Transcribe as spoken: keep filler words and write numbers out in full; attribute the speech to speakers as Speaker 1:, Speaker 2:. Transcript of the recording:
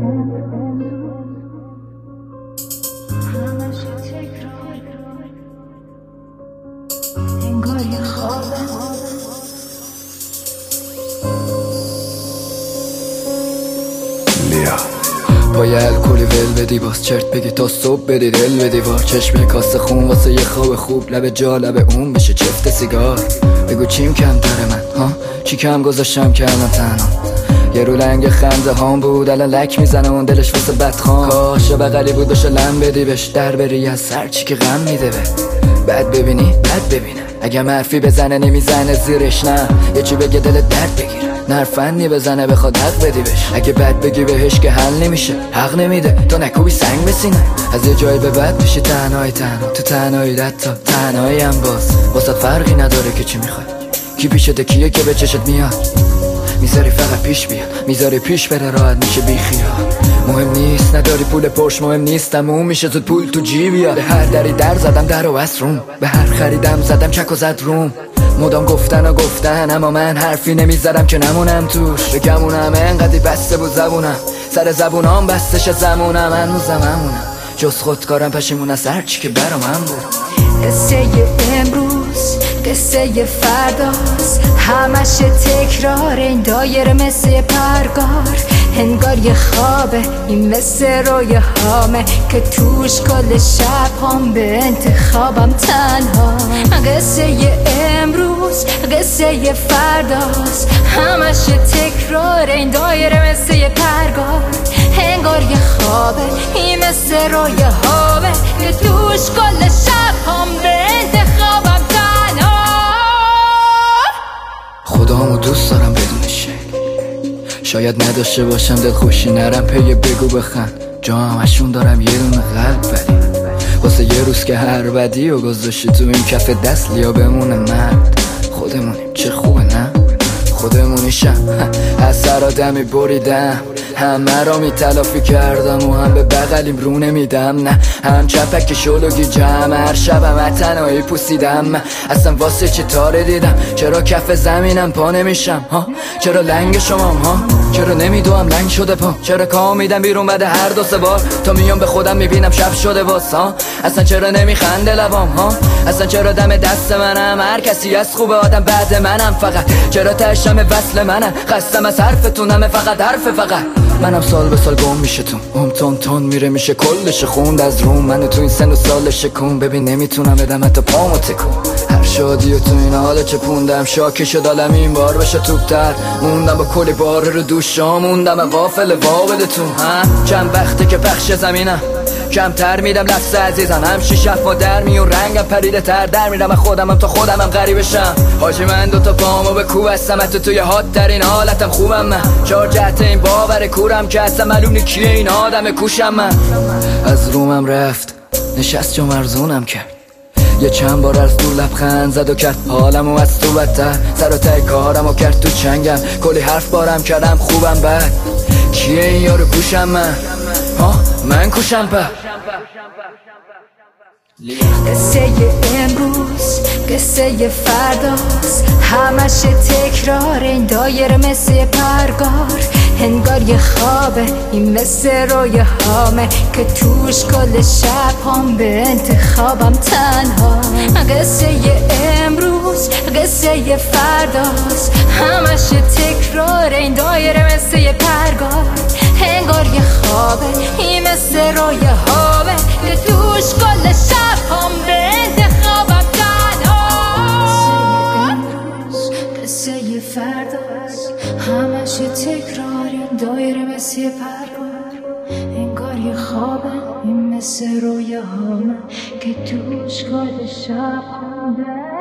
Speaker 1: همش تکرار انگار یه خوابه.
Speaker 2: پای الکلی ول بدی باز چرت بگی تا صبح بدی دل بدی وار چشم کاسه خون واسه یه خواب خوب لب جا لب اون بشه چفت سیگار. بگو چیم کم داره من ها چی کم گذاشتم کردم تنها یه رو لنگ خنده هام بود الان لک میزنه اون دلش واسه بدخوام. کاش بغلی بود باشه لم بدی بش در بری از سر چی که غم میده به بد ببینی بد ببینه اگه مرفی بزنه نمیزنه زیرش نه یه چی بگه دل درد بگیره نرفنی بزنه بخواد حق بدی بش اگه بد بگی بهش که حل نمیشه حق نمیده تو نکوبی سنگ بسینه از یه جای به بعد میشه تنهای تنها تو تنهایی حتی تنهایی هم باز واسه فرقی نداره که چی میخوای کی پیشته کیه که به چشت میاد میذاری فقط پیش بیاد میذاری پیش بره راحت میشه بی خیال. مهم نیست نداری پول پرش مهم نیست تموم میشه زود پول تو جیبیه به هر دری در زدم در و از روم به هر خریدم زدم چک و زد روم مدام گفتن و گفتن اما من حرفی نمیذارم که نمونم توش بگمونم انقدی بسته بود زبونم سر زبونام بستش زمونم هنوزم همونم جز خودکارم پشیمون از هرچی که برام هم بود.
Speaker 1: قصه امروز قصه فرداست همش تکرار این دایره مثل پرگار انگار یه خوابه این مثل روی هامه که توش کل شب هم به انتخابم تنها. قصه امروز قصه فرداست همش تکرار این دایره مثل یه پرگار انگار یه خوابه این مثل روی هامه که توش کل شب هم به انتخابم تنها.
Speaker 2: خدامو دوست دارم بدون شکل شاید نداشته باشم دل خوشی نرم پی بگو بخند جا همشون دارم یه دونه قلب ولی واسه یه روز که هر بدی و گذاشتی تو این کف دست لیا بمونه مرد خودمونیم چه خوبه نه خودمونیشم از سر آدمی بریدم همه را می تلافی کردم و هم به بغلیم رو نمیدم نه هم چپک شلوگی جمع هر شبم تنهایی پوسیدم اصلا واسه چه تاره دیدم چرا کف زمینم پا نمیشم ها چرا لنگ شمام ها چرا نمیدوام لنگ شده پا چرا کام میدم بیرون بعد هر دو سه بار تا میام به خودم میبینم شب شده واس ها اصلا چرا نمیخنده لبام ها اصلا چرا دم دست منم هر کسی از خوبه آدم بعد منم فقط چرا تشم وصل منم خستم از حرفتونم فقط حرف فقط منم سال به سال گم میشه تو ام تون تون میره میشه کلش خوند از روم منو تو این سن و سال شکون ببین نمیتونم بدم حتی پامو تکون هر شادی و تو این حالا چپوندم شاکی شد عالم این بار بشه توپتر موندم با کلی بار رو دوشا موندم غافل واقعتون ها چند وقته که پخش زمینم کمتر میدم لفظ عزیزم همشی شفا در میون رنگم پریده تر در میرم خودمم تا خودمم غریبشم حاجی من دوتا پامو به کوب هستم حتی توی حاد ترین حالتم خوبم من چار جهت این باور کورم که اصلا معلوم نی کیه این آدم کوشم من از رومم رفت نشست جو مرزونم کرد یه چند بار از دور لبخند زد و کرد حالمو از تو بدتر سر و ته کارمو کرد تو چنگم کلی حرف بارم کردم خوبم بد کیه این یارو کوشم من ها من کوشم په
Speaker 1: قصه امروز قصه فرداست همش تکرار این دایره مثل پرگار انگار یه خوابه این مثل روی هامه که توش کل شب هم به انتخابم تنها. قصه امروز قصه فرداست همش تکرار این دایره مثل یه پرگار انگار یه خوابه این مثل روی هامه که توش کل شب هم به انتخابم تنها. قصه فرداست همش تکرار این دایره مثل یه پرگار انگار یه خوابه این مثل روی هامه که توش کل شب هم به